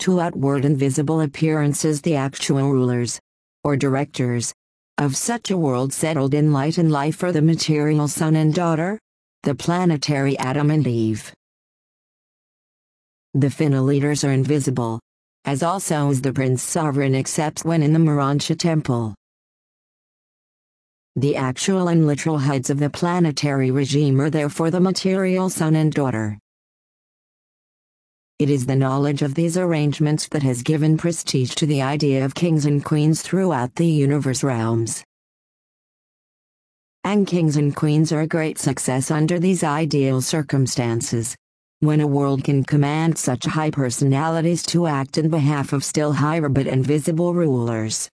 to outward and visible appearances the actual rulers, or directors, of such a world settled in light and life are the material son and daughter, the planetary Adam and Eve. The final leaders are invisible, as also is the prince sovereign except when in the Miranshah temple. The actual and literal heads of the planetary regime are therefore the material son and daughter. It is the knowledge of these arrangements that has given prestige to the idea of kings and queens throughout the universe realms. And kings and queens are a great success under these ideal circumstances, when a world can command such high personalities to act in behalf of still higher but invisible rulers.